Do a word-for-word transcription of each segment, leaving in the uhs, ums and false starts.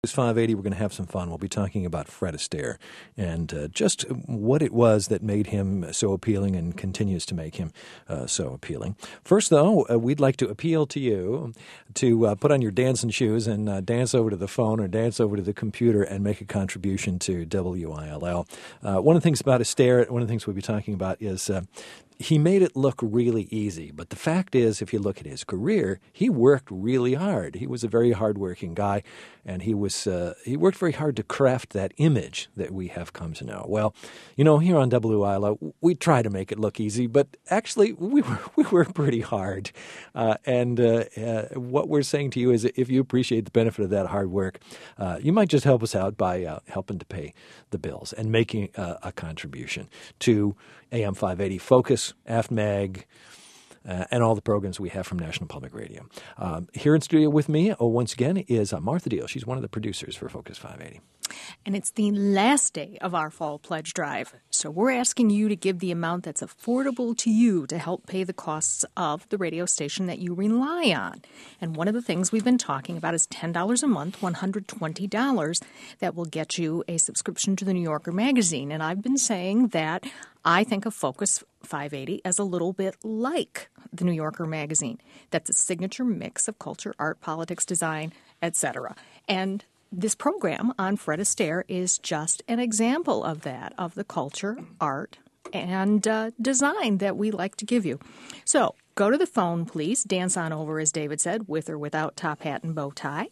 five eighty, we're going to have some fun. We'll be talking about Fred Astaire and uh, just what it was that made him so appealing and continues to make him uh, so appealing. First, though, uh, we'd like to appeal to you to uh, put on your dancing shoes and uh, dance over to the phone or dance over to the computer and make a contribution to W I L L. Uh, one of the things about Astaire, one of the things we'll be talking about is uh, he made it look really easy. But the fact is, if you look at his career, he worked really hard. He was a very hardworking guy, and he was uh, he worked very hard to craft that image that we have come to know. Well, you know, here on W I L L, we try to make it look easy, but actually we work, we work pretty hard. Uh, and uh, uh, what we're saying to you is if you appreciate the benefit of that hard work, uh, you might just help us out by uh, helping to pay the bills and making uh, a contribution to A M five eighty Focus, A F T M A G, uh, and all the programs we have from National Public Radio. Um, here in studio with me, oh, once again, is uh, Martha Deal. She's one of the producers for Focus five eighty. And it's the last day of our fall pledge drive. So we're asking you to give the amount that's affordable to you to help pay the costs of the radio station that you rely on. And one of the things we've been talking about is ten dollars a month, one hundred twenty dollars, that will get you a subscription to the New Yorker magazine. And I've been saying that I think of Focus five eighty as a little bit like the New Yorker magazine. That's a signature mix of culture, art, politics, design, et cetera. And this program on Fred Astaire is just an example of that, of the culture, art, and uh, design that we like to give you. So go to the phone, please. Dance on over, as David said, with or without top hat and bow tie.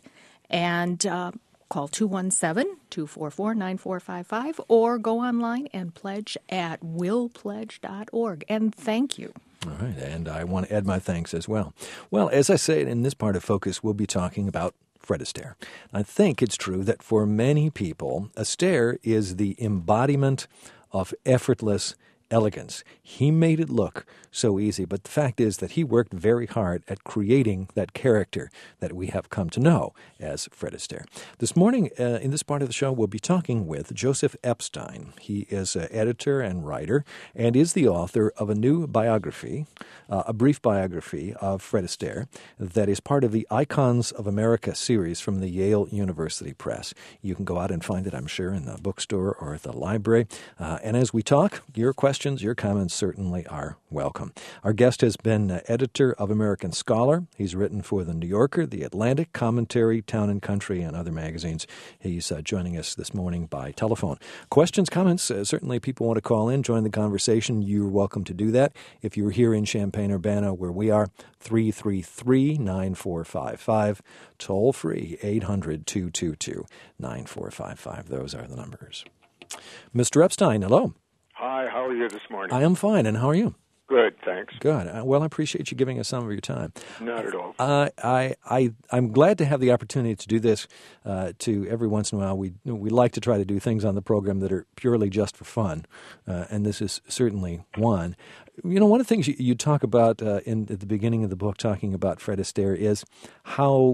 And uh, call two one seven, two four four, nine four five five or go online and pledge at will pledge dot org. And thank you. All right, and I want to add my thanks as well. Well, as I say, in this part of Focus, we'll be talking about Fred Astaire. I think it's true that for many people, Astaire is the embodiment of effortless elegance. He made it look so easy, but the fact is that he worked very hard at creating that character that we have come to know as Fred Astaire. This morning, uh, in this part of the show, we'll be talking with Joseph Epstein. He is an editor and writer and is the author of a new biography, uh, a brief biography of Fred Astaire that is part of the Icons of America series from the Yale University Press. You can go out and find it, I'm sure, in the bookstore or at the library. Uh, and as we talk, your questions, your comments certainly are welcome. Our guest has been uh, editor of American Scholar. He's written for The New Yorker, The Atlantic, Commentary, Town and Country, and other magazines. He's uh, joining us this morning by telephone. Questions, comments, uh, certainly people want to call in, join the conversation. You're welcome to do that. If you're here in Champaign-Urbana, where we are, three three three, nine four five five, toll free, eight hundred, two two two, nine four five five. Those are the numbers. Mister Epstein, hello. Hi, how are you this morning? I am fine, and how are you? Good, thanks. Good. Uh, well, I appreciate you giving us some of your time. Not at all. Uh, I, I, I'm glad to have the opportunity to do this. Uh, to every once in a while, we we like to try to do things on the program that are purely just for fun, uh, and this is certainly one. You know, one of the things you, you talk about uh, in at the beginning of the book, talking about Fred Astaire, is how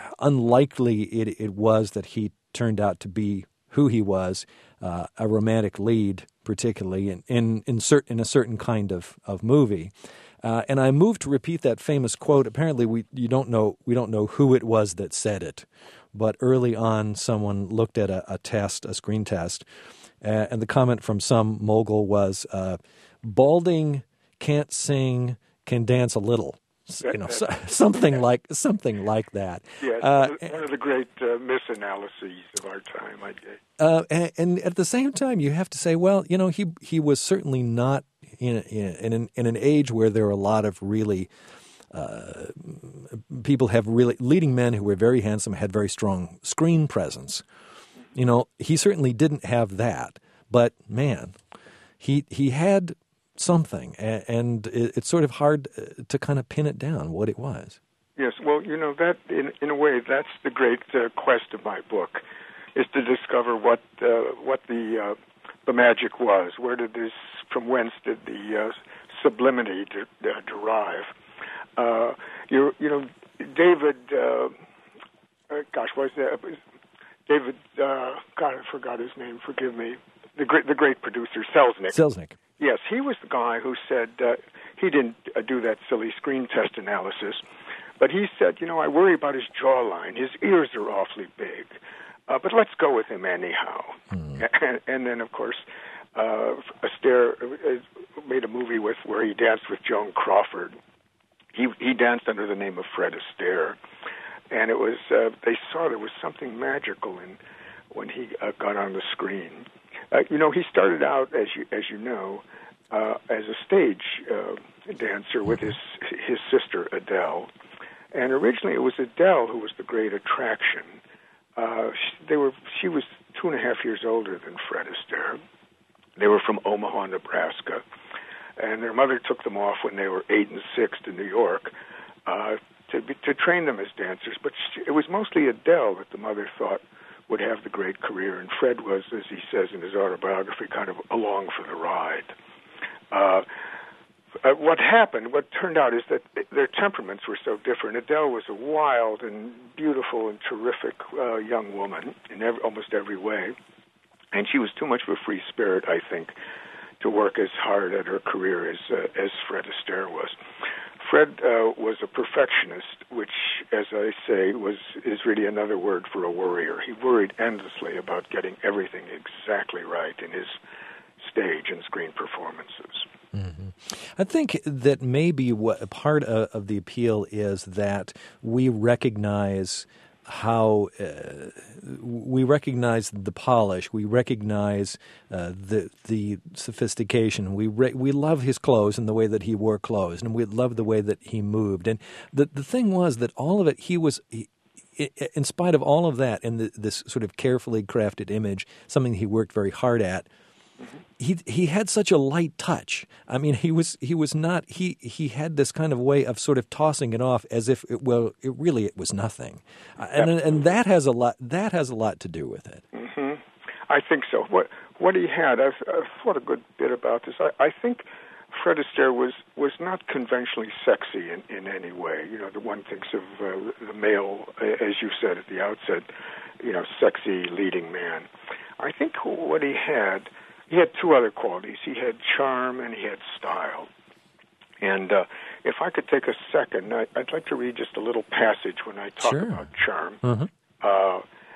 unlikely it, it was that he turned out to be who he was, uh, a romantic lead, particularly in in in, cert, in a certain kind of of movie. Uh, and I moved to repeat that famous quote. Apparently, we you don't know we don't know who it was that said it, but early on, someone looked at a, a test, a screen test, uh, and the comment from some mogul was, uh, "Balding can't sing, can dance a little." You know, so, something like something like that. Yes, uh, one of the great uh, misanalyses of our time, I guess. Uh, and, and at the same time, you have to say, well, you know, he he was certainly not in in in an, in an age where there are a lot of really uh, people have really leading men who were very handsome, had very strong screen presence. You know, he certainly didn't have that, but man, he he had something, and it's sort of hard to kind of pin it down what it was. Yes, well, you know, that in in a way, that's the great uh, quest of my book, is to discover what uh, what the uh, the magic was. Where did this, from whence did the uh, sublimity de- uh, derive? Uh, you you know, David, uh, uh, gosh, what is that? David, uh, God, I forgot his name. Forgive me. The great the great producer Selznick. Selznick. Yes, he was the guy who said uh, he didn't uh, do that silly screen test analysis, but he said, you know, I worry about his jawline. His ears are awfully big. Uh, but let's go with him anyhow. Mm. And, and then, of course, uh, Astaire made a movie with where he danced with Joan Crawford. He he danced under the name of Fred Astaire, and it was uh, they saw there was something magical in when he uh, got on the screen. Uh, you know, he started out, as you as you know, uh, as a stage uh, dancer with his his sister Adele, and originally it was Adele who was the great attraction. Uh, they were she was two and a half years older than Fred Astaire. They were from Omaha, Nebraska. And their mother took them off when they were eight and six to New York uh, to be, to train them as dancers. But she, it was mostly Adele that the mother thought would have the great career, and Fred was, as he says in his autobiography, kind of along for the ride. Uh, uh, what happened, what turned out, is that their temperaments were so different. Adele was a wild and beautiful and terrific uh, young woman in every, almost every way, and she was too much of a free spirit, I think, to work as hard at her career as uh, as Fred Astaire was. Fred uh, was a perfectionist, which, as I say, was is really another word for a worrier. He worried endlessly about getting everything exactly right in his stage and screen performances. Mm-hmm. I think that maybe what part of, of the appeal is that we recognize how uh, we recognize the polish, we recognize uh, the the sophistication. We re- we love his clothes and the way that he wore clothes, and we love the way that he moved. And the the thing was that all of it, he was, he, in spite of all of that, and the, this sort of carefully crafted image, something he worked very hard at. He he had such a light touch. I mean, he was he was not he he had this kind of way of sort of tossing it off as if it, well, it really it was nothing, uh, and and that has a lot that has a lot to do with it. Mm-hmm. I think so. What what he had, I've, I've thought a good bit about this. I, I think Fred Astaire was was not conventionally sexy in, in any way. You know, the one thinks of uh, the male, as you said at the outset, you know, sexy leading man. I think what he had. He had two other qualities. He had charm and he had style. And uh, if I could take a second, I, I'd like to read just a little passage when I talk sure. about charm. Mm-hmm. Uh, uh,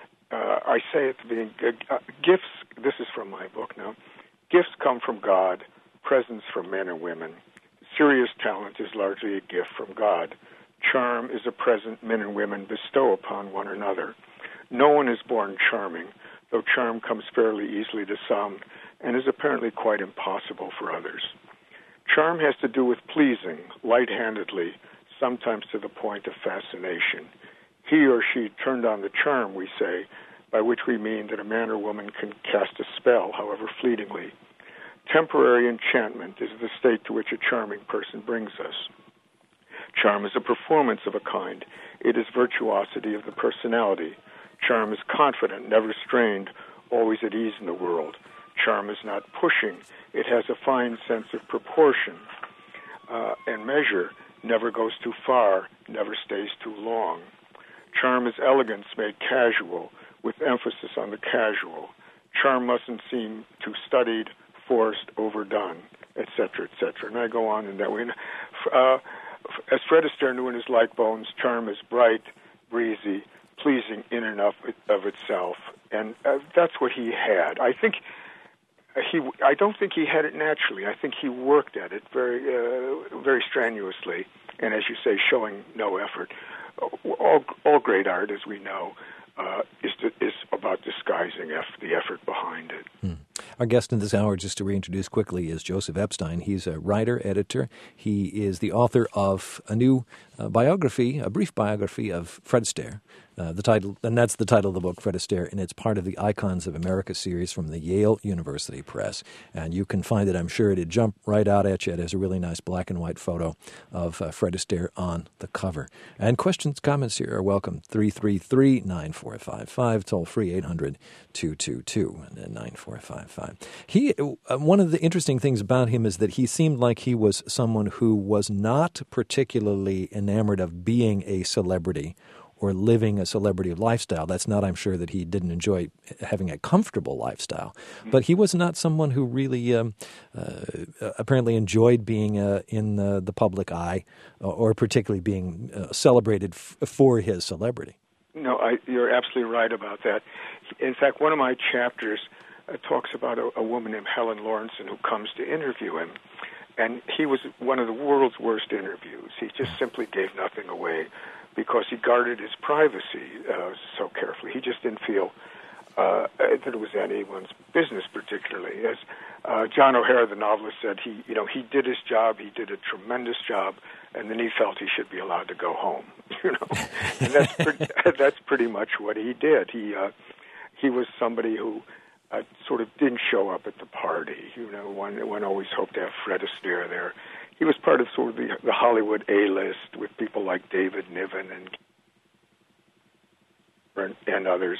I say at the beginning, uh, gifts, this is from my book now, gifts come from God, presents from men and women. Serious talent is largely a gift from God. Charm is a present men and women bestow upon one another. No one is born charming, though charm comes fairly easily to some, and is apparently quite impossible for others. Charm has to do with pleasing, light-handedly, sometimes to the point of fascination. He or she turned on the charm, we say, by which we mean that a man or woman can cast a spell, however fleetingly. Temporary enchantment is the state to which a charming person brings us. Charm is a performance of a kind. It is virtuosity of the personality. Charm is confident, never strained, always at ease in the world. Charm is not pushing. It has a fine sense of proportion uh, and measure, never goes too far, never stays too long. Charm is elegance made casual, with emphasis on the casual. Charm mustn't seem too studied, forced, overdone, et cetera, et cetera. And I go on in that way. Uh, as Fred Astaire knew in his like bones, charm is bright, breezy, pleasing in and of, of itself. And uh, that's what he had. I think... He, I don't think he had it naturally. I think he worked at it very, uh, very strenuously, and as you say, showing no effort. All, all great art, as we know, uh, is to, is about disguising eff- the effort behind it. Hmm. Our guest in this hour, just to reintroduce quickly, is Joseph Epstein. He's a writer, editor. He is the author of a new uh, biography, a brief biography of Fred Astaire. Uh, the title, and that's the title of the book, Fred Astaire, and it's part of the Icons of America series from the Yale University Press. And you can find it, I'm sure it'd jump right out at you. It has a really nice black and white photo of uh, Fred Astaire on the cover. And questions, comments here are welcome. three three three, nine four five five, toll free eight hundred, two two two, nine four five five. He, uh, one of the interesting things about him is that he seemed like he was someone who was not particularly enamored of being a celebrity or living a celebrity lifestyle. That's not, I'm sure, that he didn't enjoy having a comfortable lifestyle. But he was not someone who really um, uh, apparently enjoyed being uh, in the, the public eye or particularly being uh, celebrated f- for his celebrity. No, I, you're absolutely right about that. in fact, one of my chapters uh, talks about a, a woman named Helen Lawrenson who comes to interview him. And he was one of the world's worst interviews. He just simply gave nothing away because he guarded his privacy uh, so carefully. He just didn't feel uh, that it was anyone's business, particularly. As uh, John O'Hara, the novelist, said, he, you know, he did his job. He did a tremendous job, and then he felt he should be allowed to go home. You know, and that's pretty, that's pretty much what he did. He uh, he was somebody who. Uh, sort of didn't show up at the party. You know, one one always hoped to have Fred Astaire there. He was part of sort of the, the Hollywood A-list with people like David Niven and and others.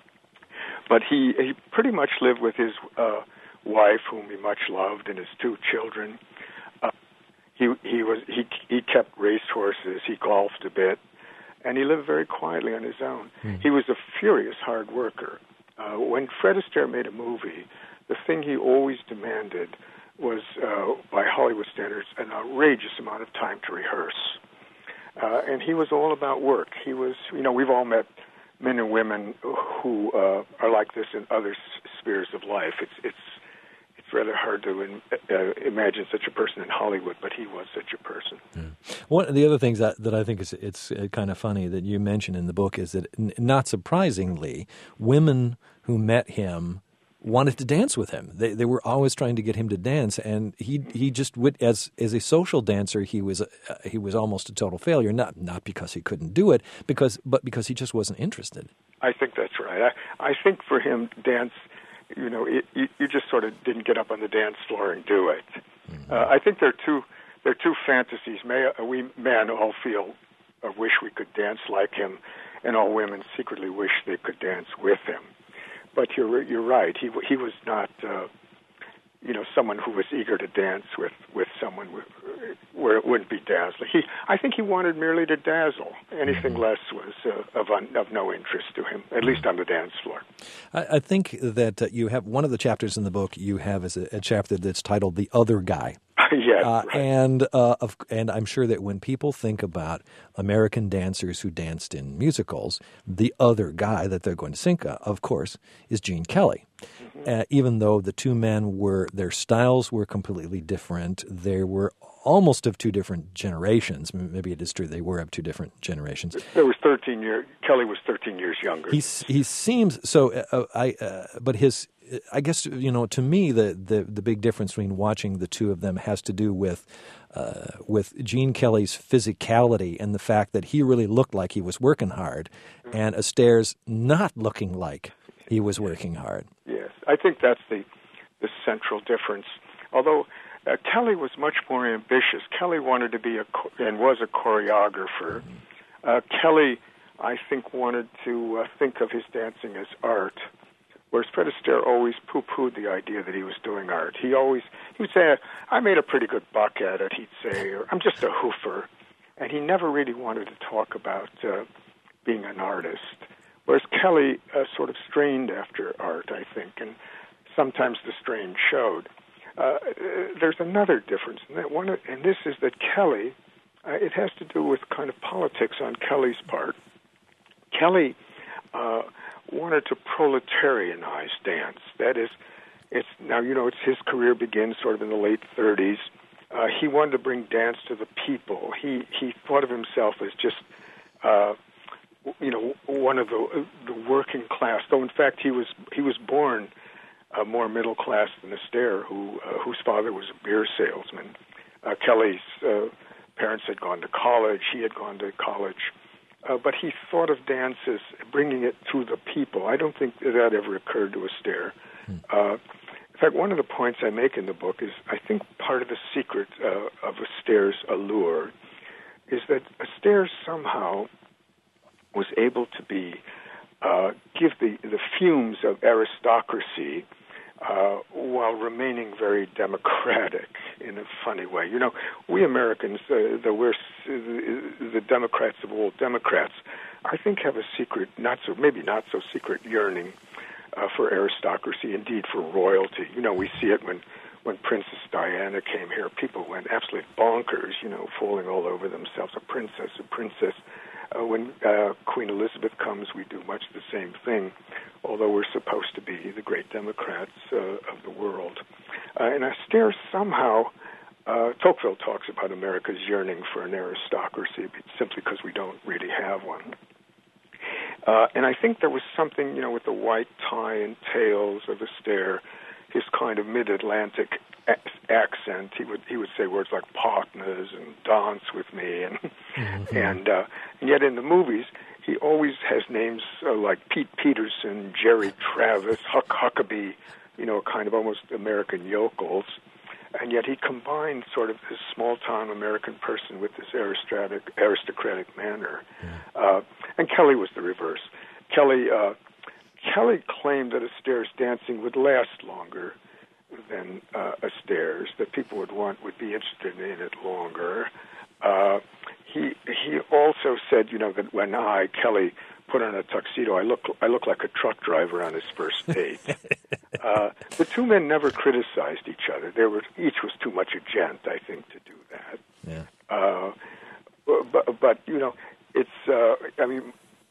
But he he pretty much lived with his uh, wife, whom he much loved, and his two children. Uh, he he was he he kept racehorses. He golfed a bit, and he lived very quietly on his own. Mm. He was a furious hard worker. Uh, when Fred Astaire made a movie, the thing he always demanded was, uh, by Hollywood standards, an outrageous amount of time to rehearse. Uh, and he was all about work. He was, you know, we've all met men and women who uh, are like this in other s- spheres of life. It's it's it's rather hard to in, uh, imagine such a person in Hollywood, but he was such a person. Yeah. One of the other things that, that I think is it's kind of funny that you mention in the book is that, n- not surprisingly, women who met him wanted to dance with him. They they were always trying to get him to dance, and he he just would, as as a social dancer, he was uh, he was almost a total failure. Not not because he couldn't do it, because but because he just wasn't interested. I think that's right. I I think for him, dance, you know, it, you, you just sort of didn't get up on the dance floor and do it. Mm-hmm. Uh, I think there are two there are two fantasies. May, we men all feel or wish we could dance like him, and all women secretly wish they could dance with him. But you're you're right. He he was not, uh, you know, someone who was eager to dance with, with someone where it wouldn't be dazzling. He I think he wanted merely to dazzle. Anything less was uh, of un, of no interest to him, at least on the dance floor. I, I think that uh, you have one of the chapters in the book. You have is a, a chapter that's titled "The Other Guy." Yes, uh, right. and uh, of, and I'm sure that when people think about American dancers who danced in musicals, the other guy that they're going to think of, of course, is Gene Kelly. Mm-hmm. Uh, even though the two men were, their styles were completely different, they were almost of two different generations. Maybe it is true they were of two different generations. There was thirteen years. Kelly was thirteen years younger. He he seems so. Uh, I uh, but his. I guess, you know, to me, the, the, the big difference between watching the two of them has to do with uh, with Gene Kelly's physicality and the fact that he really looked like he was working hard, mm-hmm. and Astaire's not looking like he was working hard. Yes, I think that's the the central difference. Although uh, Kelly was much more ambitious. Kelly wanted to be a and was a choreographer. Mm-hmm. Uh, Kelly, I think, wanted to uh, think of his dancing as art. Whereas Fred Astaire always poo-pooed the idea that he was doing art. He always, he would say, I made a pretty good buck at it, he'd say, or I'm just a hoofer. And he never really wanted to talk about uh, being an artist. Whereas Kelly uh, sort of strained after art, I think, and sometimes the strain showed. Uh, there's another difference, and, that one, and this is that Kelly, uh, it has to do with kind of politics on Kelly's part. Kelly... Uh, wanted to proletarianize dance. That is, it's now, you know, it's his career begins sort of in the late thirties. Uh, he wanted to bring dance to the people. He he thought of himself as just, uh, you know, one of the the working class. Though in fact he was he was born uh, more middle class than Astaire, who uh, whose father was a beer salesman. Uh, Kelly's uh, parents had gone to college. He had gone to college. Uh, but he thought of dance as bringing it to the people. I don't think that ever occurred to Astaire. Hmm. Uh, in fact, one of the points I make in the book is I think part of the secret uh, of Astaire's allure is that Astaire somehow was able to be uh, give the, the fumes of aristocracy uh, while remaining very democratic in a funny way. You know, we Americans, uh, the we're the, the Democrats of all Democrats, I think have a secret, not so maybe not so secret yearning uh, for aristocracy, indeed for royalty. You know, we see it when when Princess Diana came here. People went absolutely bonkers, you know, falling all over themselves. A princess, a princess. Uh, when uh, Queen Elizabeth comes, we do much the same thing, although we're supposed to be the great democrats uh, of the world. Uh, and Astaire somehow, uh, Tocqueville talks about America's yearning for an aristocracy simply because we don't really have one. Uh, and I think there was something, you know, with the white tie and tails of Astaire, his kind of mid-Atlantic a- accent. He would he would say words like partners and dance with me, and mm-hmm. and uh, and yet in the movies he always has names uh, like Pete Peterson, Jerry Travis, Huck Huckabee, you know, kind of almost American yokels. And yet he combined sort of this small-town American person with this aristocratic, aristocratic manner. Yeah. Uh, and Kelly was the reverse. Kelly uh, Kelly claimed that Astaire's dancing would last longer than uh, Astaire's, that people would want, would be interested in it longer. Uh, he he also said, you know, that when I, Kelly, put on a tuxedo, I look I look like a truck driver on his first date. uh, the two men never criticized each other. There were each was too much a gent, I think, to do that. Yeah. Uh, but but you know, it's uh, I mean,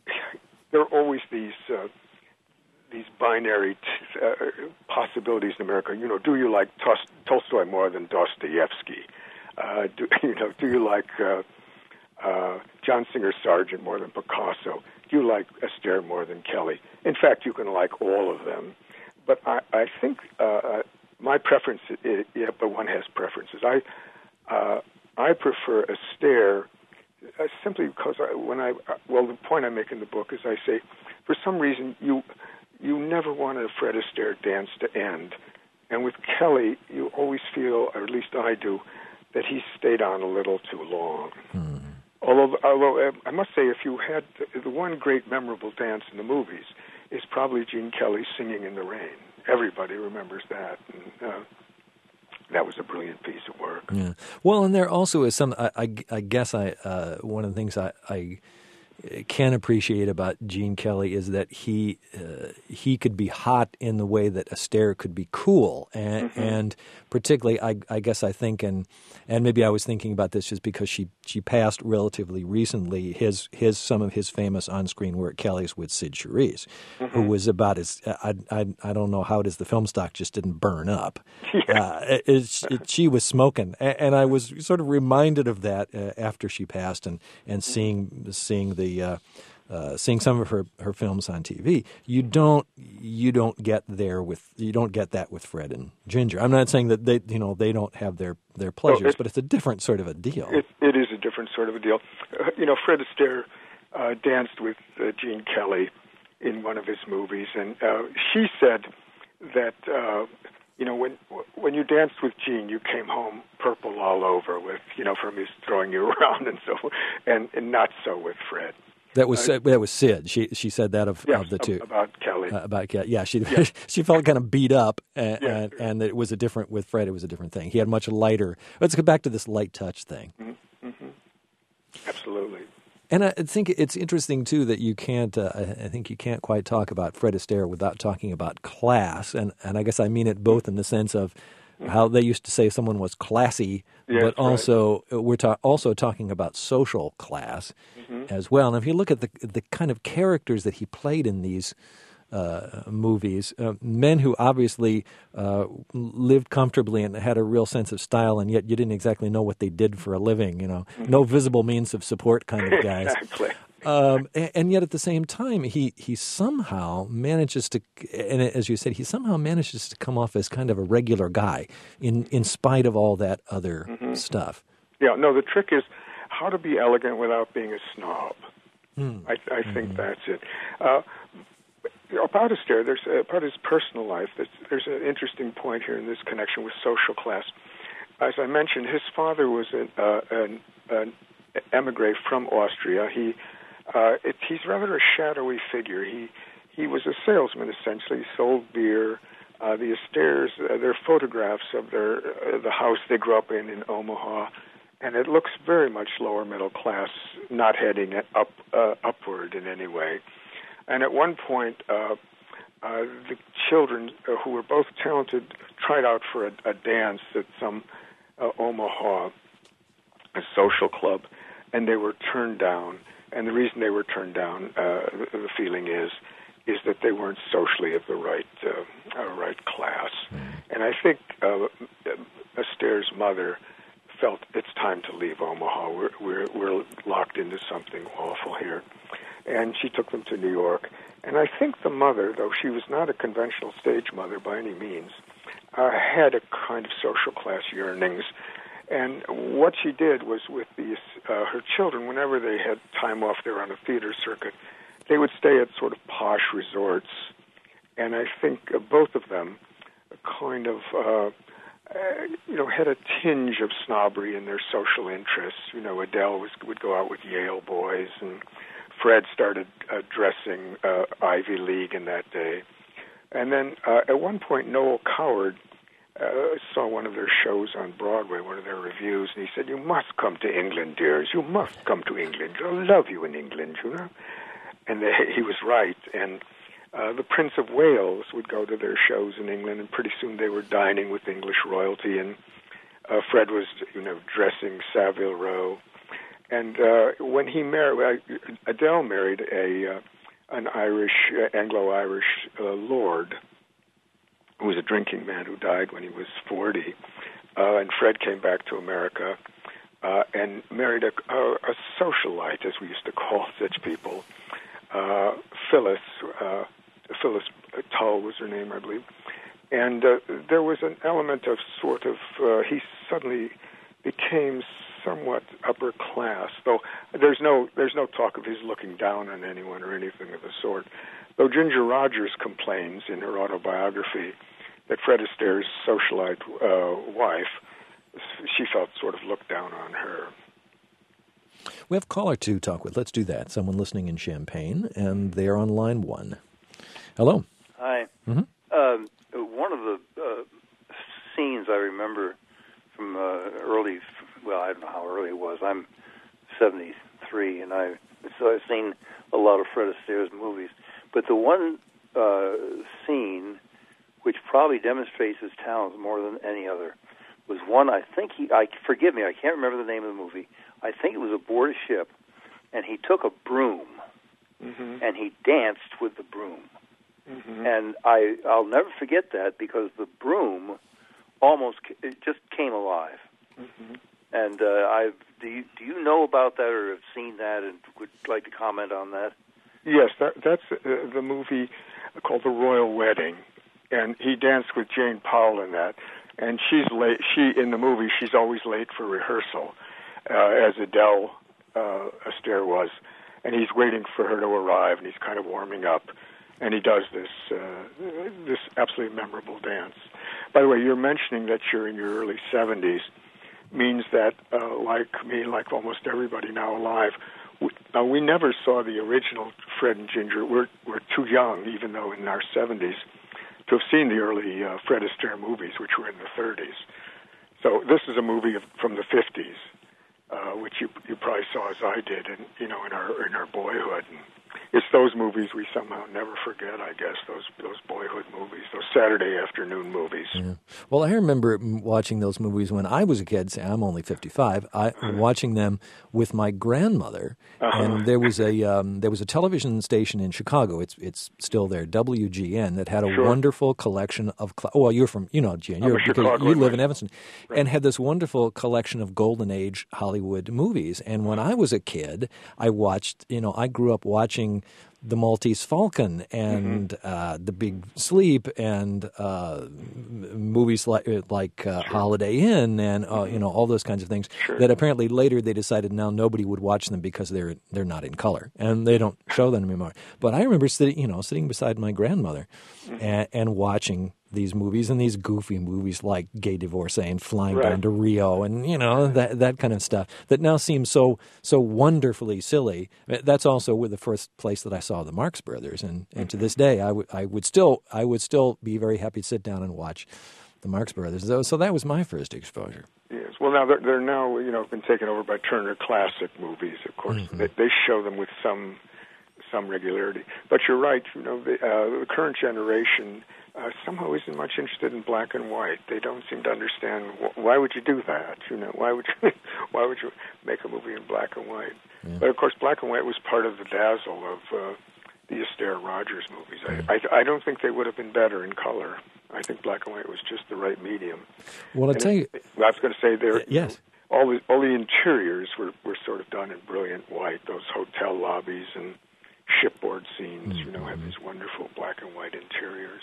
there are always these uh, these binary t- uh, possibilities in America. You know, do you like Tos- Tolstoy more than Dostoevsky? Uh, do you know? Do you like uh, uh, John Singer Sargent more than Picasso? Do you like Astaire more than Kelly? In fact, you can like all of them. But I, I think uh, my preference is, yeah, but one has preferences. I uh, I prefer Astaire uh, simply because I, when I well, the point I make in the book is I say, for some reason you you never want a Fred Astaire dance to end, and with Kelly you always feel, or at least I do, that he stayed on a little too long. Hmm. Although, although uh, I must say, if you had the, the one great memorable dance in the movies is probably Gene Kelly singing in the rain. Everybody remembers that. And, uh, that was a brilliant piece of work. Yeah. Well, and there also is some. I, I, I guess I uh, one of the things I, I can appreciate about Gene Kelly is that he uh, he could be hot in the way that Astaire could be cool, and, mm-hmm. and particularly, I, I guess I think, and and maybe I was thinking about this just because she she passed relatively recently. His his some of his famous on screen work, Kelly's with Sid Charisse, mm-hmm. who was about as I, I I don't know how it is the film stock just didn't burn up. Yeah. Uh, it, it, it, she was smoking, and, and I was sort of reminded of that uh, after she passed, and and seeing seeing the. Uh, uh, seeing some of her, her films on T V, you don't you don't get there with you don't get that with Fred and Ginger. I'm not saying that they you know they don't have their, their pleasures, no, it, but it's a different sort of a deal. It, it is a different sort of a deal. Uh, you know, Fred Astaire uh, danced with uh, Gene Kelly in one of his movies, and uh, she said that uh, you know when when you danced with Gene, you came home purple all over with you know from his throwing you around and so and, and not so with Fred. That was uh, that was Sid. She she said that of, yes, of the two about Kelly. Uh, about Kelly, yeah. She yeah. she felt kind of beat up, and, yeah. and and it was a different with Fred. It was a different thing. He had much lighter. Let's go back to this light touch thing. Mm-hmm. Mm-hmm. Absolutely. And I think it's interesting too that you can't. Uh, I think you can't quite talk about Fred Astaire without talking about class, and and I guess I mean it both in the sense of how they used to say someone was classy, yes, but also right. we're ta- also talking about social class mm-hmm. as well. And if you look at the the kind of characters that he played in these uh, movies, uh, men who obviously uh, lived comfortably and had a real sense of style, and yet you didn't exactly know what they did for a living. You know, mm-hmm. no visible means of support kind of guys. Exactly. Um, and, and yet at the same time, he, he somehow manages to, and as you said, he somehow manages to come off as kind of a regular guy in, in spite of all that other mm-hmm. stuff. Yeah, no, the trick is how to be elegant without being a snob. Mm. I, I think mm-hmm. that's it. Uh, about Astaire, there's a part of his personal life. There's, there's an interesting point here in this connection with social class. As I mentioned, his father was an, uh, an, an emigre from Austria. He Uh, it, he's rather a shadowy figure. He he was a salesman, essentially. He sold beer. Uh, the Astaires, uh, their photographs of their uh, the house they grew up in in Omaha, and it looks very much lower middle class, not heading up uh, upward in any way. And at one point, uh, uh, the children, uh, who were both talented, tried out for a, a dance at some uh, Omaha a social club. and they were turned down. And the reason they were turned down, uh, the, the feeling is, is that they weren't socially of the right uh, uh, right class. And I think uh, Astaire's mother felt it's time to leave Omaha. We're, we're we're locked into something awful here. And she took them to New York. And I think the mother, though she was not a conventional stage mother by any means, uh, had a kind of social class yearnings. And what she did was with these uh, her children, whenever they had time off there on a theater circuit, they would stay at sort of posh resorts. And I think uh, both of them kind of, uh, uh, you know, had a tinge of snobbery in their social interests. You know, Adele was, would go out with Yale boys, and Fred started uh, dressing uh, Ivy League in that day. And then uh, at one point, Noel Coward uh, saw one of their shows on Broadway, one of their reviews, and he said, "You must come to England, dears. You must come to England. I love you in England, you know." And they, he was right. And uh, the Prince of Wales would go to their shows in England, and pretty soon they were dining with English royalty. And uh, Fred was, you know, dressing Savile Row. And uh, when he married, uh, Adele married a uh, an Irish, uh, Anglo-Irish uh, lord who was a drinking man who died when he was forty. Uh, and Fred came back to America uh, and married a, a, a socialite, as we used to call such people. Uh, Phyllis, uh, Phyllis Tull was her name, I believe. And uh, there was an element of sort of, uh, he suddenly became somewhat upper class, though there's no there's no talk of his looking down on anyone or anything of the sort. Though Ginger Rogers complains in her autobiography that Fred Astaire's socialite uh, wife, she felt sort of looked down on her. We have a caller to talk with. Let's do that. Someone listening in Champaign, and they're on line one. Hello. Hi. Mm-hmm. Um, one of the uh, scenes I remember from uh, early, well, I don't know how early it was. I'm seventy-three, and I so I've seen a lot of Fred Astaire's movies. But the one uh, scene which probably demonstrates his talents more than any other was one, I think he, I forgive me, I can't remember the name of the movie. I think it was aboard a ship, and he took a broom, mm-hmm. and he danced with the broom. Mm-hmm. And I, I'll never forget that because the broom almost it just came alive. Mm-hmm. And uh, I do you, do you know about that or have seen that and would like to comment on that? Yes, that, that's uh, the movie called The Royal Wedding, and he danced with Jane Powell in that. And she's late. She in the movie, she's always late for rehearsal, uh, as Adele uh, Astaire was, and he's waiting for her to arrive, and he's kind of warming up, and he does this uh, this absolutely memorable dance. By the way, you're mentioning that you're in your early seventies means that, uh, like me, like almost everybody now alive, we, uh, we never saw the original Fred and Ginger. We're we're too young, even though in our seventies. To have seen the early uh, Fred Astaire movies, which were in the thirties. So this is a movie of, from the fifties, uh, which you you probably saw as I did, in, you know, in our in our boyhood. And it's those movies we somehow never forget, I guess, those those boyhood movies, those Saturday afternoon movies. Yeah. Well, I remember watching those movies when I was a kid. Say, I'm only fifty-five. I uh-huh. watching them with my grandmother, uh-huh. and there was a um, there was a television station in Chicago. It's it's still there, W G N, that had a sure. wonderful collection of. Cl- oh, well, you're from you know G N. You're, I'm a because Chicago you live right. in Evanston, right. and had this wonderful collection of Golden Age Hollywood movies. And when I was a kid, I watched. You know, I grew up watching The Maltese Falcon and mm-hmm. uh, The Big Sleep and uh, movies like like uh, sure. Holiday Inn and uh, mm-hmm. you know all those kinds of things sure. that apparently later they decided now nobody would watch them because they're they're not in color and they don't show them anymore. But I remember sitting you know sitting beside my grandmother mm-hmm. and, and watching these movies and these goofy movies like Gay Divorcee and Flying right. Down to Rio and you know that that kind of stuff that now seems so so wonderfully silly. That's also with the first place that I saw the Marx Brothers, and, and to this day I, w- I would still I would still be very happy to sit down and watch the Marx Brothers. So, so that was my first exposure. Yes. Well, now they're, they're now you know been taken over by Turner Classic Movies. Of course, mm-hmm. they, they show them with some some regularity. But you're right. You know, the, uh, the current generation uh, somehow isn't much interested in black and white. They don't seem to understand wh- why would you do that. You know, why would you why would you make a movie in black and white? Yeah. But of course, black and white was part of the dazzle of uh, the Astaire Rogers movies. Yeah. I, I I don't think they would have been better in color. I think black and white was just the right medium. Well, I'll and tell you. It, I was going to say there. Yes. All the all the interiors were, were sort of done in brilliant white. Those hotel lobbies and shipboard scenes, mm-hmm. you know, have these wonderful black and white interiors.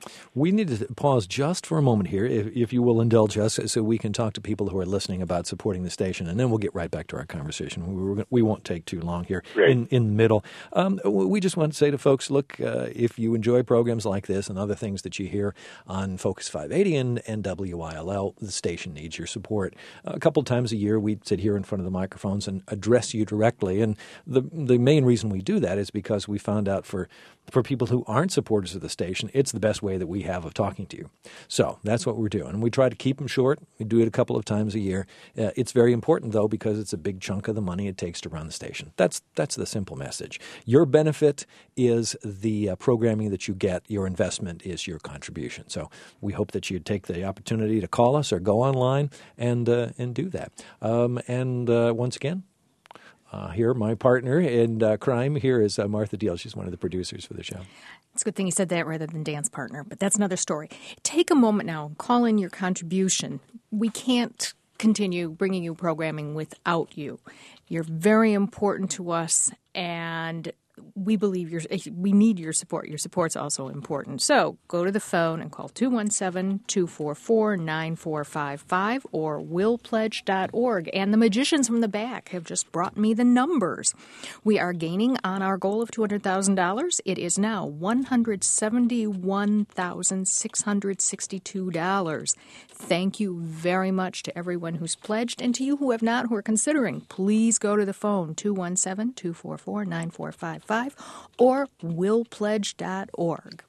We need to pause just for a moment here, if, if you will indulge us, so we can talk to people who are listening about supporting the station, and then we'll get right back to our conversation. We, we're, we won't take too long here in, in the middle. Um, we just want to say to folks, look, uh, if you enjoy programs like this and other things that you hear on Focus five eighty and, and W I L L, the station needs your support. A couple times a year, we sit here in front of the microphones and address you directly, and the the main reason we do that is because we found out for for people who aren't supporters of the station, it's the best way that we have of talking to you. So that's what we're doing. We try to keep them short. We do it a couple of times a year. Uh, it's very important, though, because it's a big chunk of the money it takes to run the station. That's that's the simple message. Your benefit is the uh, programming that you get. Your investment is your contribution. So we hope that you take the opportunity to call us or go online and uh, and do that. Um, and uh, once again, Uh, here, my partner in uh, crime here is uh, Martha Deal. She's one of the producers for the show. It's a good thing you said that rather than dance partner, but that's another story. Take a moment now and call in your contribution. We can't continue bringing you programming without you. You're very important to us, and we believe your we need your support. Your support's also important. So go to the phone and call two one seven, two four four, nine four five five or will pledge dot org. And the magicians from the back have just brought me the numbers. We are gaining on our goal of two hundred thousand dollars. It is now one hundred seventy-one thousand six hundred sixty-two dollars. Thank you very much to everyone who's pledged, and to you who have not, who are considering. Please go to the phone, two one seven, two four four, nine four five five or will pledge dot org.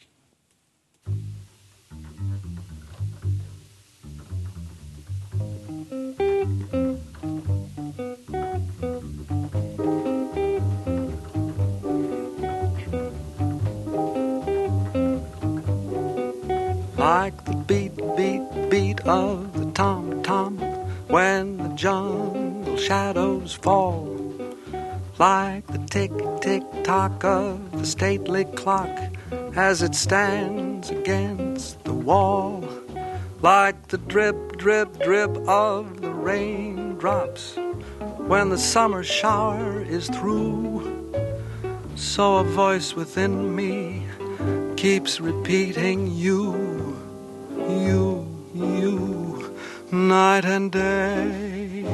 Like the beat, beat, beat of the tom-tom when the jungle shadows fall. Like the tick-tick-tock of the stately clock as it stands against the wall. Like the drip, drip, drip of the raindrops when the summer shower is through. So a voice within me keeps repeating you, you, you, night and day.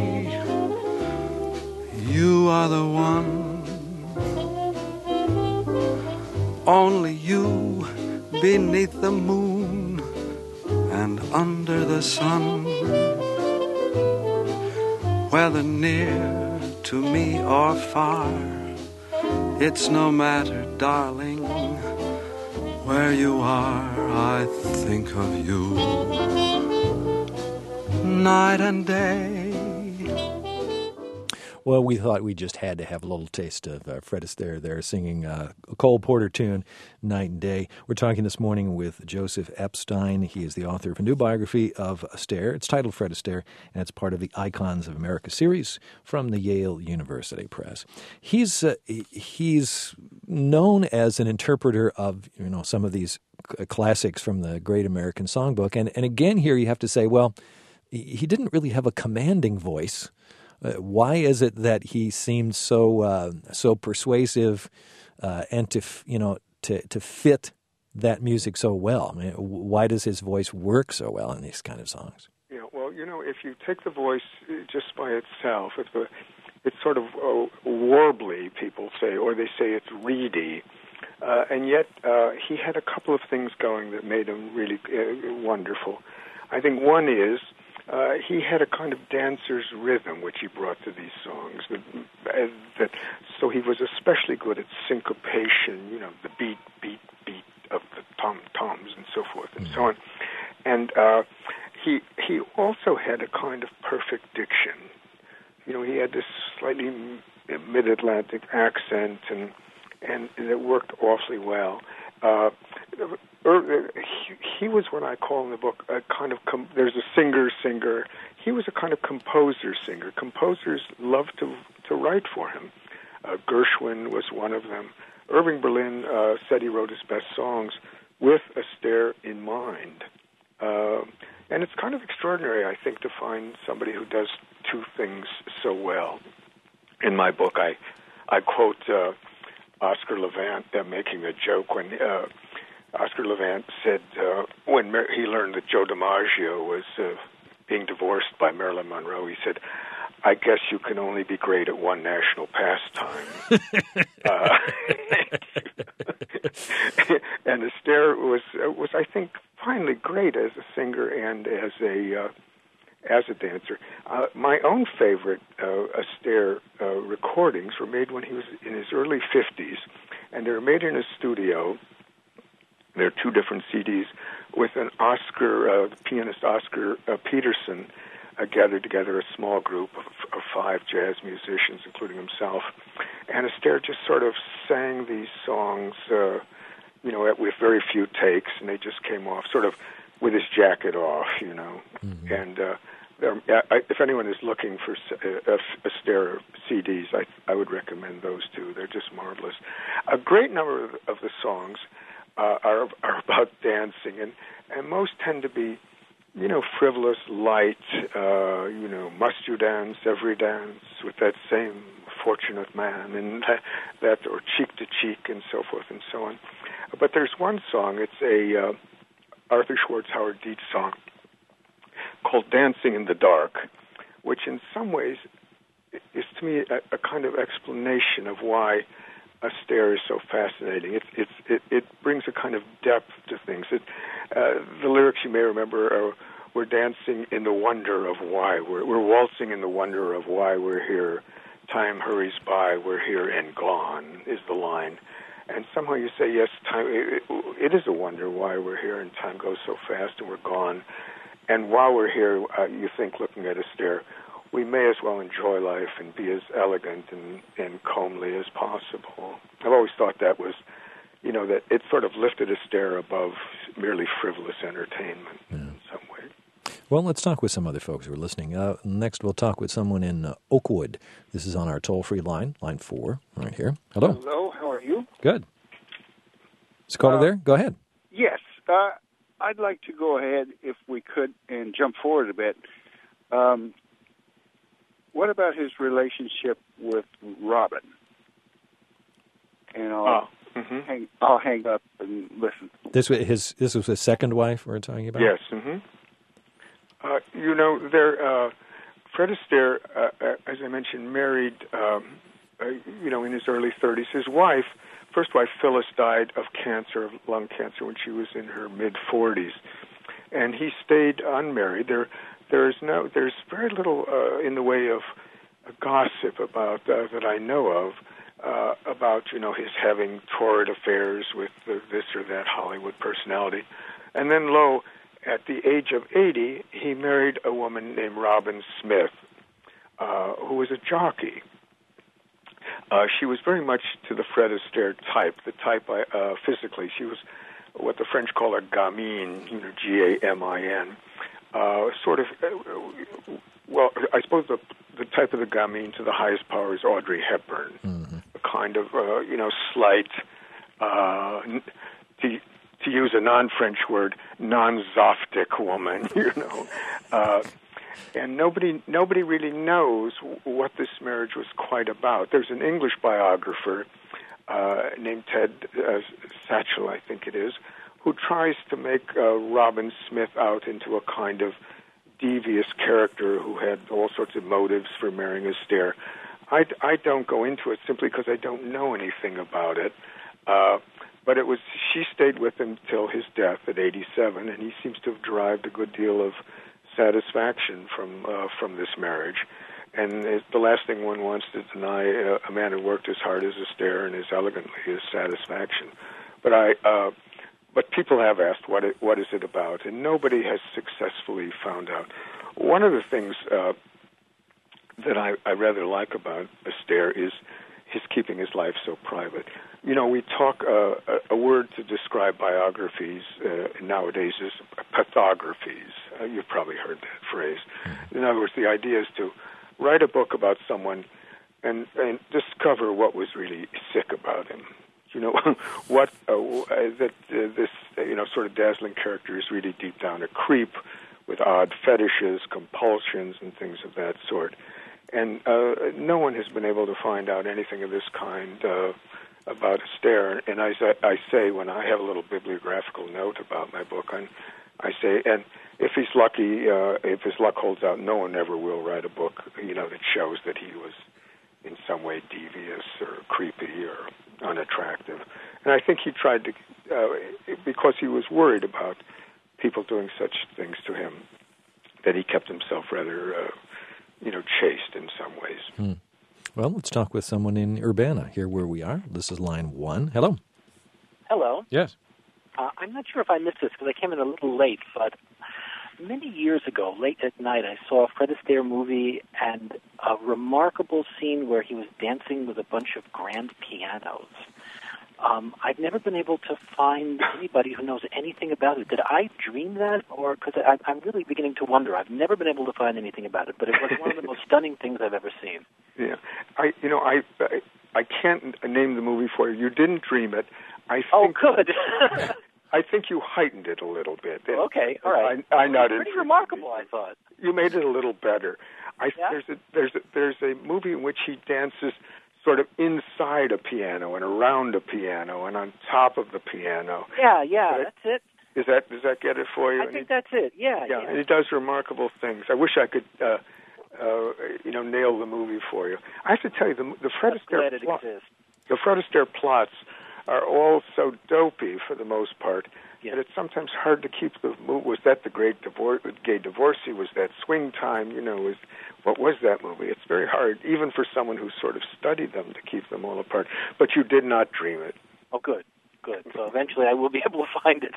You are the one, only you beneath the moon and under the sun. Whether near to me or far, it's no matter, darling. Where you are, I think of you, night and day. Well, we thought we just had to have a little taste of uh, Fred Astaire there singing uh, a Cole Porter tune, Night and Day. We're talking this morning with Joseph Epstein. He is the author of a new biography of Astaire. It's titled Fred Astaire, and it's part of the Icons of America series from the Yale University Press. He's uh, he's known as an interpreter of, you know, some of these classics from the Great American Songbook. And, and again, here you have to say, well, he didn't really have a commanding voice. Uh, why is it that he seemed so uh, so persuasive uh, and to you know to to fit that music so well? I mean, why does his voice work so well in these kind of songs? Yeah, well, you know, if you take the voice just by itself, if the, it's sort of uh, warbly, people say, or they say it's reedy, uh, and yet uh, he had a couple of things going that made him really uh, wonderful. I think one is Uh, he had a kind of dancer's rhythm which he brought to these songs. That, uh, that, so he was especially good at syncopation, you know, the beat, beat, beat of the tom-toms and so forth and so on. And uh, he he also had a kind of perfect diction. You know, he had this slightly mid-Atlantic accent, and and it worked awfully well. Uh, he, he was what I call in the book a kind of com- there's a singer-singer. He was a kind of composer-singer. Composers love to to write for him. Uh, Gershwin was one of them. Irving Berlin uh, said he wrote his best songs with Astaire in mind. Uh, and it's kind of extraordinary, I think, to find somebody who does two things so well. In my book, I I quote uh, Oscar Levant uh, making a joke when uh, Oscar Levant said uh, when Mar- he learned that Joe DiMaggio was uh, being divorced by Marilyn Monroe, he said, I guess you can only be great at one national pastime. uh, and Astaire was, was, I think, finally great as a singer and as a uh, as a dancer. Uh, my own favorite uh, Astaire uh, recordings were made when he was in his early fifties, and they were made in a studio. There are two different C Ds with an Oscar, uh, the pianist Oscar uh, Peterson, uh, gathered together a small group of, of five jazz musicians, including himself. And Astaire just sort of sang these songs, uh, you know, with very few takes, and they just came off sort of with his jacket off, you know. Mm-hmm. And uh, I, if anyone is looking for uh, Astaire C Ds, I, I would recommend those two. They're just marvelous. A great number of, of the songs uh, are are about dancing, and, and most tend to be, you know, frivolous, light, uh, you know, must you dance every dance with that same fortunate man, and that, that or cheek to cheek, and so forth and so on. But there's one song, it's a uh, Arthur Schwartz Howard Dietz song called Dancing in the Dark, which in some ways is to me a, a kind of explanation of why Astaire is so fascinating. It, it, it, it brings a kind of depth to things. It, uh, the lyrics you may remember are, we're dancing in the wonder of why. We're, we're waltzing in the wonder of why we're here. Time hurries by, we're here and gone, is the line. And somehow you say, yes, time. It, it is a wonder why we're here, and time goes so fast and we're gone. And while we're here, uh, you think, looking at Astaire, we may as well enjoy life and be as elegant and, and comely as possible. I've always thought that was, you know, that it sort of lifted Astaire above merely frivolous entertainment yeah. in some way. Well, let's talk with some other folks who are listening. Uh, next, we'll talk with someone in uh, Oakwood. This is on our toll-free line, line four, right here. Hello. Hello, how are you? Good. Is caller uh, there? Go ahead. Yes. Uh, I'd like to go ahead, if we could, and jump forward a bit. Um, what about his relationship with Robin? And I'll, oh. mm-hmm. hang, I'll hang up and listen. This was his. This was his second wife we're talking about? Yes. Mm-hmm. Uh, you know, there, uh, Fred Astaire, uh, uh, as I mentioned, married, um, uh, you know, in his early thirties. His wife, first wife, Phyllis, died of cancer, of lung cancer, when she was in her mid-forties. And he stayed unmarried. There, there's no, there's very little uh, in the way of uh, gossip about uh, that I know of uh, about, you know, his having torrid affairs with uh, this or that Hollywood personality. And then, lo, at the age of eighty, he married a woman named Robin Smith, uh, who was a jockey. Uh, she was very much to the Fred Astaire type, the type I, uh, physically. She was what the French call a gamine, you know, G A M I N. Uh, sort of, uh, well, I suppose the, the type of the gamine to the highest power is Audrey Hepburn, mm-hmm. a kind of, uh, you know, slight, uh, to, to use a non-French word, non-zoftic woman, you know. Uh, and nobody nobody really knows what this marriage was quite about. There's an English biographer uh, named Ted uh, Satchel, I think it is, who tries to make uh, Robin Smith out into a kind of devious character who had all sorts of motives for marrying Astaire. I, I don't go into it simply because I don't know anything about it. Uh, but it was she stayed with him till his death at eighty-seven, and he seems to have derived a good deal of satisfaction from uh, from this marriage. And it's the last thing one wants to deny uh, a man who worked as hard as Astaire and as elegantly as satisfaction. But I, uh, but people have asked what it, what is it about, and nobody has successfully found out. One of the things uh, that I, I rather like about Astaire is his keeping his life so private. You know, we talk, uh, a, a word to describe biographies uh, nowadays is pathographies. Uh, you've probably heard that phrase. In other words, the idea is to write a book about someone and, and discover what was really sick about him. You know, what uh, that uh, this uh, you know sort of dazzling character is really deep down a creep with odd fetishes, compulsions, and things of that sort. And uh, no one has been able to find out anything of this kind uh, about Astaire. And as I, I say, when I have a little bibliographical note about my book, I'm, I say, and if he's lucky, uh, if his luck holds out, no one ever will write a book, you know, that shows that he was in some way devious or creepy or unattractive. And I think he tried to, uh, because he was worried about people doing such things to him, that he kept himself rather, uh, you know, chaste in some ways. Hmm. Well, let's talk with someone in Urbana, here where we are. This is line one. Hello. Hello. Yes. Uh, I'm not sure if I missed this because I came in a little late, but many years ago, late at night, I saw a Fred Astaire movie and a remarkable scene where he was dancing with a bunch of grand pianos. Um, I've never been able to find anybody who knows anything about it. Did I dream that? Or because I'm really beginning to wonder. I've never been able to find anything about it, but it was one of the most stunning things I've ever seen. Yeah, I you know I I, I can't name the movie for you. You didn't dream it. I think, oh, good. I think you heightened it a little bit. Well, okay, all right. I, I not pretty remarkable, I thought. You made it a little better. I yeah? there's a there's a, there's a movie in which he dances sort of inside a piano and around a piano and on top of the piano. Yeah, yeah, but that's it. Is that does that get it for you? I think he, that's it. Yeah, yeah, yeah. And he does remarkable things. I wish I could, uh, uh, you know, nail the movie for you. I have to tell you, the the Fred Astaire plot, the Fred Astaire plots are all so dopey for the most part. Yeah. That it's sometimes hard to keep the movie. Was that the Great Divor- Gay Divorcee? Was that Swing Time? You know, was what was that movie? It's very hard, even for someone who sort of studied them, to keep them all apart. But you did not dream it. Oh, good, good. So eventually I will be able to find it.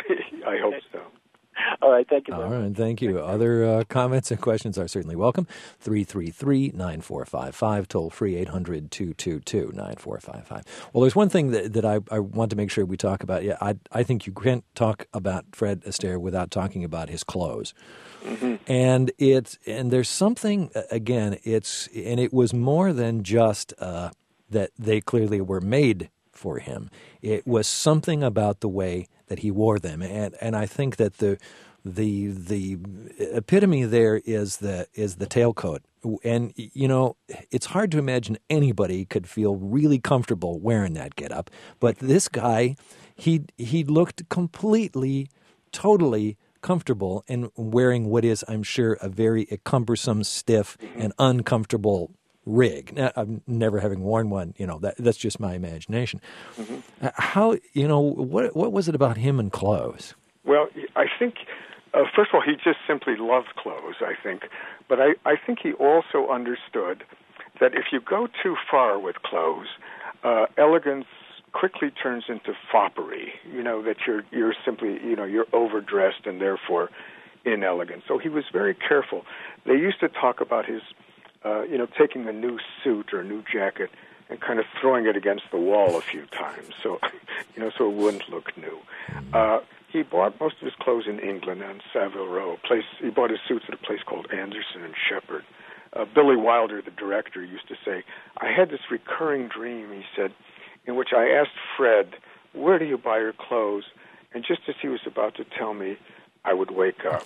I hope so. All right, thank you. All right, thank you. Other uh, comments and questions are certainly welcome. three three three, nine four five five, toll free eight hundred, two two two, nine four five five. Well, there's one thing that, that I, I want to make sure we talk about. Yeah, I I think you can't talk about Fred Astaire without talking about his clothes. Mm-hmm. And it's and there's something, again, it's and it was more than just uh, that they clearly were made for him. It was something about the way that he wore them, and and I think that the the the epitome there is the is the tailcoat. And you know, it's hard to imagine anybody could feel really comfortable wearing that getup, but this guy, he he looked completely, totally comfortable in wearing what is, I'm sure, a very cumbersome, stiff, and uncomfortable rig. Now, I'm never having worn one, you know, that that's just my imagination. Mm-hmm. How, you know, what what was it about him and clothes? Well, I think, uh, first of all, he just simply loved clothes, I think. But I, I think he also understood that if you go too far with clothes, uh, elegance quickly turns into foppery, you know, that you're you're simply, you know, you're overdressed and therefore inelegant. So he was very careful. They used to talk about his Uh, you know, taking a new suit or a new jacket and kind of throwing it against the wall a few times, so you know, so it wouldn't look new. Uh, he bought most of his clothes in England on Savile Row. A place he bought his suits at a place called Anderson and Shepherd. Uh, Billy Wilder, the director, used to say, "I had this recurring dream," he said, in which I asked Fred, "Where do you buy your clothes?" And just as he was about to tell me, I would wake up.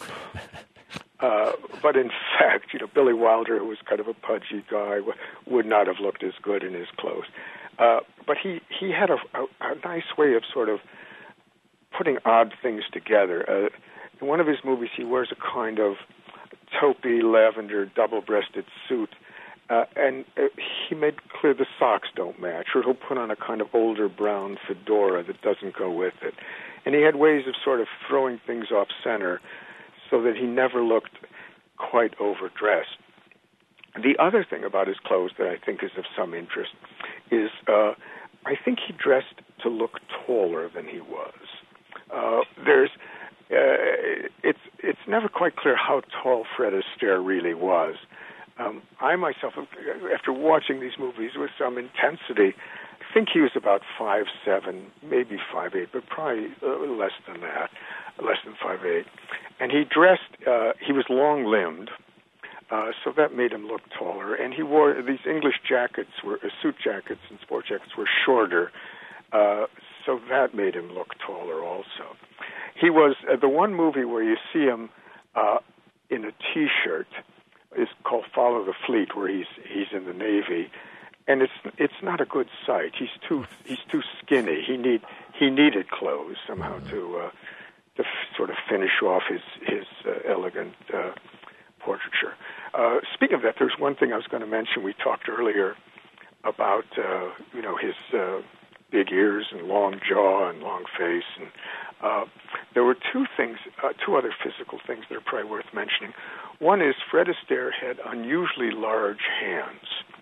Uh, but in fact, you know, Billy Wilder, who was kind of a pudgy guy, w- would not have looked as good in his clothes. Uh, but he, he had a, a, a nice way of sort of putting odd things together. Uh, in one of his movies, he wears a kind of taupey, lavender, double-breasted suit, uh, and uh, he made clear the socks don't match, or he'll put on a kind of older brown fedora that doesn't go with it. And he had ways of sort of throwing things off center, so that he never looked quite overdressed. The other thing about his clothes that I think is of some interest is uh, I think he dressed to look taller than he was. Uh, there's, uh, it's it's never quite clear how tall Fred Astaire really was. Um, I myself, after watching these movies with some intensity, think he was about five seven, maybe five eight, but probably uh, less than that, less than five eight. And he dressed, uh, he was long-limbed, uh, so that made him look taller. And he wore these English jackets, were uh, suit jackets and sport jackets were shorter, uh, so that made him look taller also. He was, uh, the one movie where you see him uh, in a T-shirt is called Follow the Fleet, where he's he's in the Navy. And it's it's not a good sight. He's too he's too skinny. He need he needed clothes somehow to uh, to f- sort of finish off his his uh, elegant uh, portraiture. Uh, speaking of that, there's one thing I was going to mention. We talked earlier about uh, you know his uh, big ears and long jaw and long face, and uh, there were two things, uh, two other physical things that are probably worth mentioning. One is Fred Astaire had unusually large hands.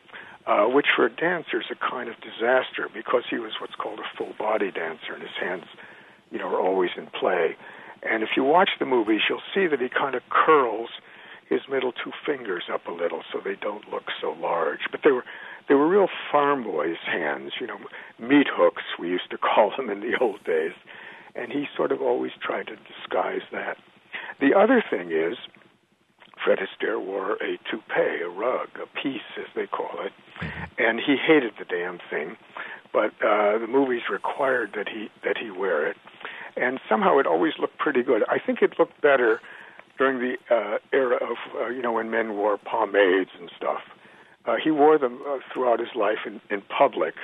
Uh, which for a dancer is a kind of disaster because he was what's called a full-body dancer, and his hands, you know, are always in play. And if you watch the movies, you'll see that he kind of curls his middle two fingers up a little so they don't look so large. But they were they were real farm boys' hands, you know, meat hooks, we used to call them in the old days. And he sort of always tried to disguise that. The other thing is, Fred Astaire wore a toupee, a rug, a piece, as they call it, and he hated the damn thing. But uh, the movies required that he that he wear it, and somehow it always looked pretty good. I think it looked better during the uh, era of uh, you know when men wore pomades and stuff. Uh, he wore them uh, throughout his life in, in public,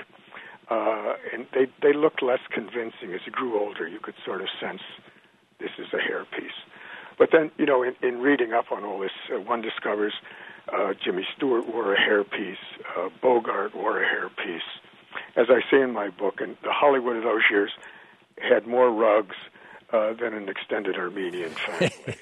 uh, and they they looked less convincing. As he grew older, you could sort of sense this is a hairpiece. But then, you know, in, in reading up on all this, uh, one discovers uh, Jimmy Stewart wore a hairpiece, uh, Bogart wore a hairpiece. As I say in my book, and the Hollywood of those years had more rugs uh, than an extended Armenian family.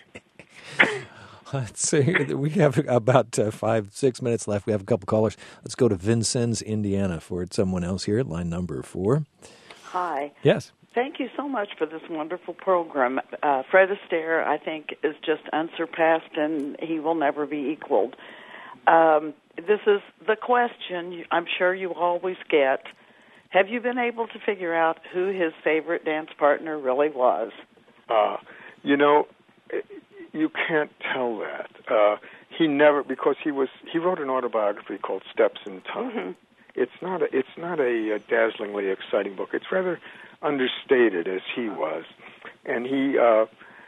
Let's see. We have about uh, five, six minutes left. We have a couple callers. Let's go to Vincennes, Indiana, for someone else here, line number four. Hi. Yes. Thank you so much for this wonderful program. Uh, Fred Astaire, I think, is just unsurpassed, and he will never be equaled. Um, this is the question I'm sure you always get. Have you been able to figure out who his favorite dance partner really was? Uh, you know, you can't tell that. Uh, he never, because he was, he wrote an autobiography called Steps in Time. Mm-hmm. It's not a, it's not a, a dazzlingly exciting book. It's rather understated, as he was, and he uh,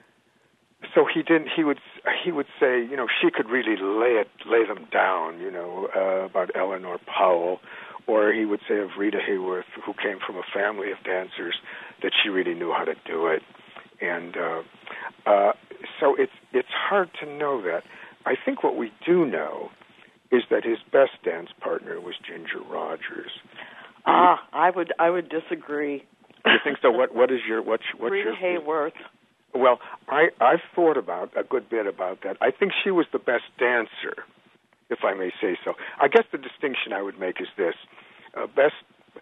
so he didn't. He would he would say, you know, she could really lay it lay them down, you know, uh, about Eleanor Powell, or he would say of Rita Hayworth, who came from a family of dancers, that she really knew how to do it, and uh, uh, so it's it's hard to know that. I think what we do know is that his best dance partner was Ginger Rogers. Ah, I would I would disagree. You think so? What what is your what's what's Rita your Hayworth? Well, I I've thought about a good bit about that. I think she was the best dancer, if I may say so. I guess the distinction I would make is this: uh, best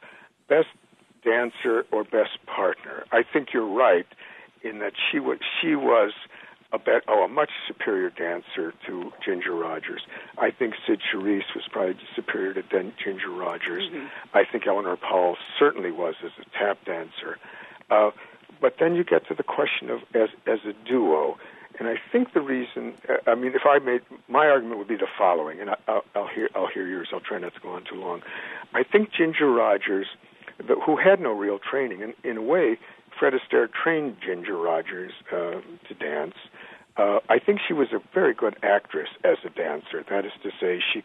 best dancer or best partner. I think you're right in that she was she was a bet oh a much superior dancer to Ginger Rogers. I think Sid Charisse was probably superior to Ginger Rogers. Mm-hmm. I think Eleanor Powell certainly was as a tap dancer. Uh, but then you get to the question of as as a duo, and I think the reason I mean if I made my argument would be the following, and I, I'll, I'll hear I'll hear yours. I'll try not to go on too long. I think Ginger Rogers, the, who had no real training, and in a way, Fred Astaire trained Ginger Rogers uh, to dance. Uh, I think she was a very good actress as a dancer. That is to say, she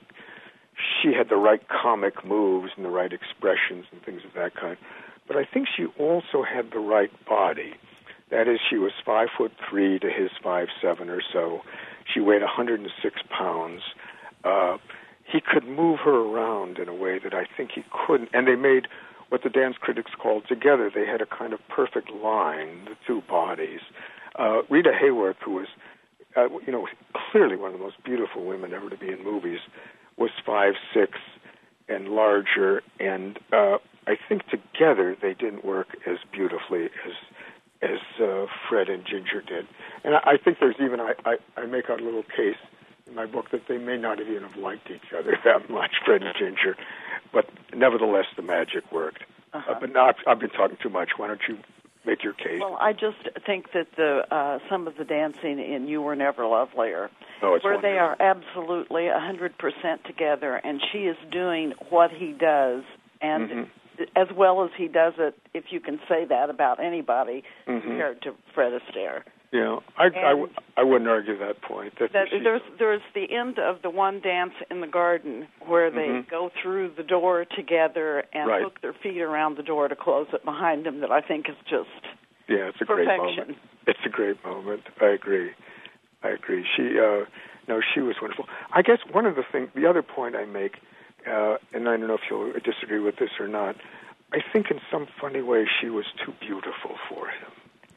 she had the right comic moves and the right expressions and things of that kind. But I think she also had the right body. That is, she was five foot three to his five seven or so. She weighed one hundred six pounds. Uh, he could move her around in a way that I think he couldn't. And they made what the dance critics called together. They had a kind of perfect line, the two bodies. Uh, Rita Hayworth, who was, uh, you know, clearly one of the most beautiful women ever to be in movies, was five six and larger, and uh, I think together they didn't work as beautifully as as uh, Fred and Ginger did. And I, I think there's even I, I, I make out a little case in my book that they may not even have liked each other that much, Fred and Ginger, but nevertheless the magic worked. Uh-huh. Uh, but now I've, I've been talking too much. Why don't you make your case? Well, I just think that the uh, some of the dancing in You Were Never Lovelier, oh, it's where they wonderful. are absolutely one hundred percent together, and she is doing what he does, and mm-hmm. as well as he does it, if you can say that about anybody, mm-hmm. compared to Fred Astaire. Yeah, I, I, w- I wouldn't argue that point. That, that she, there's there's the end of the one dance in the garden where they mm-hmm. go through the door together and right. hook their feet around the door to close it behind them. That I think is just yeah, it's a perfection. great moment. It's a great moment. I agree. I agree. She uh, no, she was wonderful. I guess one of the things, the other point I make, uh, and I don't know if you'll disagree with this or not. I think in some funny way she was too beautiful for him.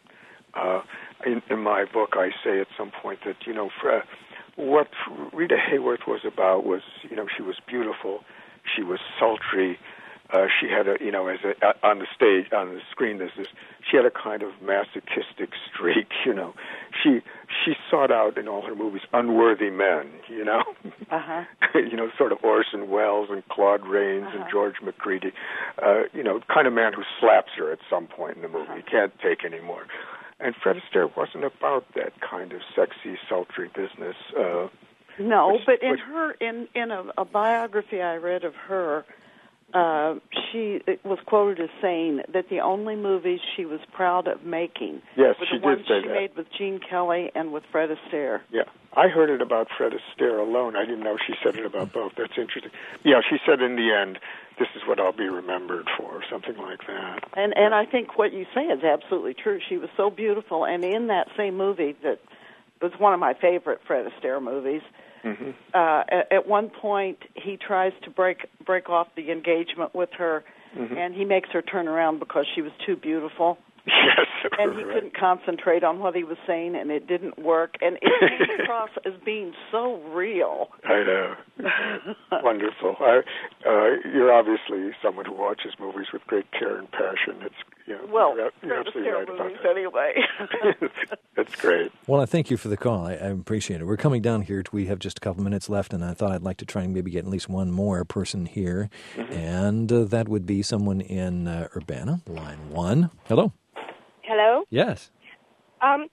Uh, in, in my book, I say at some point that, you know, for, uh, what Rita Hayworth was about was, you know, she was beautiful, she was sultry, uh, she had a, you know, as a, on the stage, on the screen, there's this, she had a kind of masochistic streak, you know. She she sought out in all her movies unworthy men, you know. Uh-huh. you know, sort of Orson Welles and Claude Rains uh-huh. and George McCready, uh, you know, kind of man who slaps her at some point in the movie. Uh-huh. He can't take anymore. And Fred Astaire wasn't about that kind of sexy, sultry business. Uh, no, which, but in which, her, in in a, a biography I read of her, uh, she it was quoted as saying that the only movies she was proud of making yes, were she the ones did say she that. made with Gene Kelly and with Fred Astaire. Yeah, I heard it about Fred Astaire alone. I didn't know she said it about both. That's interesting. Yeah, she said in the end, this is what I'll be remembered for, something like that. And and I think what you say is absolutely true. She was so beautiful, and in that same movie that was one of my favorite Fred Astaire movies, mm-hmm. uh, at, at one point he tries to break break off the engagement with her, mm-hmm. and he makes her turn around because she was too beautiful. Yes, and he right. couldn't concentrate on what he was saying, and it didn't work. And it came across as being so real. I know. Wonderful. I, uh, you're obviously someone who watches movies with great care and passion. It's you know, well, you're, you're absolutely right about movies that. anyway. That's great. Well, I thank you for the call. I, I appreciate it. We're coming down here. We have just a couple minutes left, and I thought I'd like to try and maybe get at least one more person here, mm-hmm. and uh, that would be someone in uh, Urbana, line one. Hello. Hello? Yes. Um,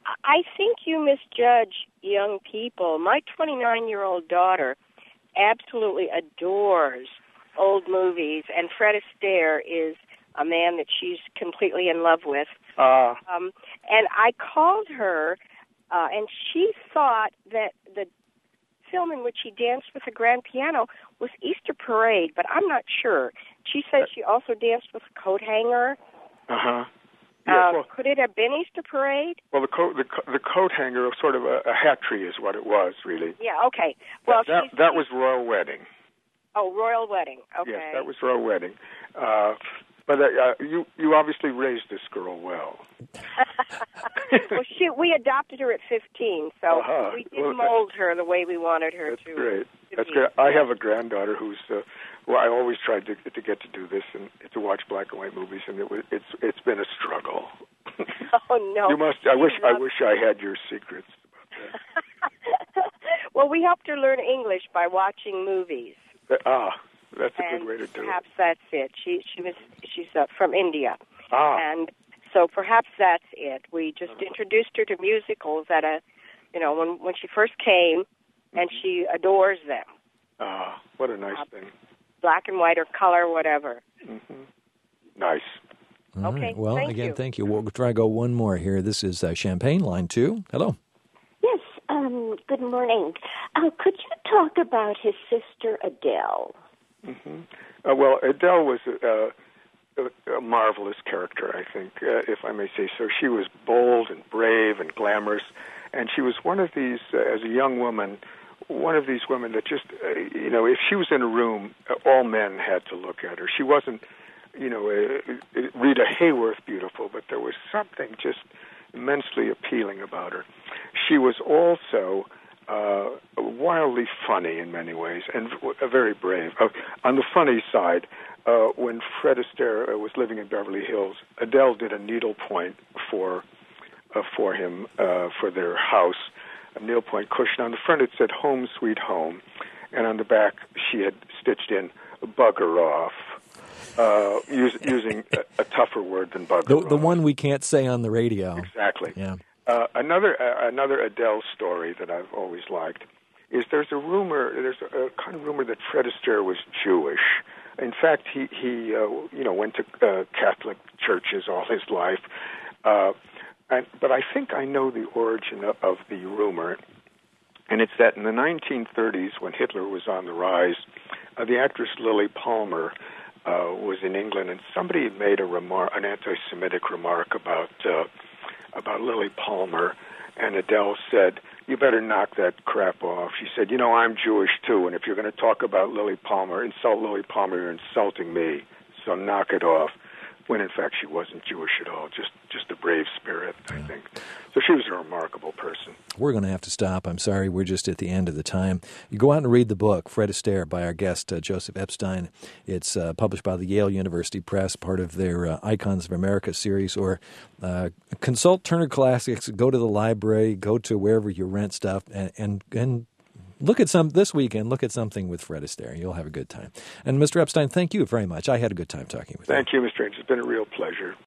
I think you misjudge young people. My twenty-nine-year-old daughter absolutely adores old movies, and Fred Astaire is a man that she's completely in love with. Uh, um, and I called her, uh, and she thought that the film in which he danced with a grand piano was Easter Parade, but I'm not sure. She said she also danced with a coat hanger. Uh-huh. Yes, uh, well, could it have been Easter Parade? Well, the coat, the, co- the coat hanger, sort of a, a hat tree, is what it was, really. Yeah. Okay. Well, that that, that was Royal Wedding. Oh, Royal Wedding. Okay. Yes, that was Royal Wedding. Uh, but uh, you you obviously raised this girl well. Well, she, we adopted her at fifteen, so uh-huh. we did well, mold her the way we wanted her that's to. Great. to That's be. great. I have a granddaughter who's. Uh, well, I always tried to to get to do this and to watch black and white movies, and it was it's it's been a struggle. Oh no! You must. I wish. loves... I wish I had your secrets about that. Well, we helped her learn English by watching movies. Uh, ah, that's a and good way to do perhaps it. that's it. She she was she's uh, from India, Ah. and so perhaps that's it. We just uh-huh. introduced her to musicals at a, you know, when when she first came, and mm-hmm. she adores them. Ah, what a nice uh, thing. Black and white or color, whatever. Mm-hmm. Nice. All okay. Right. Well, thank again, you. thank you. We'll try to go one more here. This is uh, Champagne, line two. Hello. Yes. Um, good morning. Uh, could you talk about his sister Adele? Mm-hmm. Uh, well, Adele was uh, a, a marvelous character, I think, uh, if I may say so. She was bold and brave and glamorous, and she was one of these, uh, as a young woman, one of these women that just, uh, you know, if she was in a room, uh, all men had to look at her. She wasn't, you know, uh, Rita Hayworth beautiful, but there was something just immensely appealing about her. She was also uh, wildly funny in many ways and uh, very brave. Uh, on the funny side, uh, when Fred Astaire uh, was living in Beverly Hills, Adele did a needlepoint for uh, for him uh, for their house. a needlepoint cushion. On the front it said "Home Sweet Home," and on the back she had stitched in "Bugger Off," uh, use, using a, a tougher word than "bugger The, off." the one we can't say on the radio. Exactly. Yeah. Uh, another uh, another Adele story that I've always liked is there's a rumor, there's a, a kind of rumor that Fred Astaire was Jewish. In fact, he he uh, you know went to uh, Catholic churches all his life, uh, and, but I think I know the origin of, of the rumor, and it's that in the nineteen thirties, when Hitler was on the rise, uh, the actress Lily Palmer uh, was in England, and somebody had made a remark, an anti-Semitic remark about uh, about Lily Palmer, and Adele said, "You better knock that crap off." She said, "You know, I'm Jewish too, and if you're going to talk about Lily Palmer, insult Lily Palmer, you're insulting me, so knock it off." When in fact she wasn't Jewish at all, just just a brave spirit, I think. So she was a remarkable person. We're going to have to stop. I'm sorry, we're just at the end of the time. You go out and read the book, Fred Astaire, by our guest, uh, Joseph Epstein. It's uh, published by the Yale University Press, part of their uh, Icons of America series. Or uh, consult Turner Classics, go to the library, go to wherever you rent stuff, and and, and look at some this weekend. Look at something with Fred Astaire. You'll have a good time. And Mister Epstein, thank you very much. I had a good time talking with you. Thank you, Mister H. It's been a real pleasure.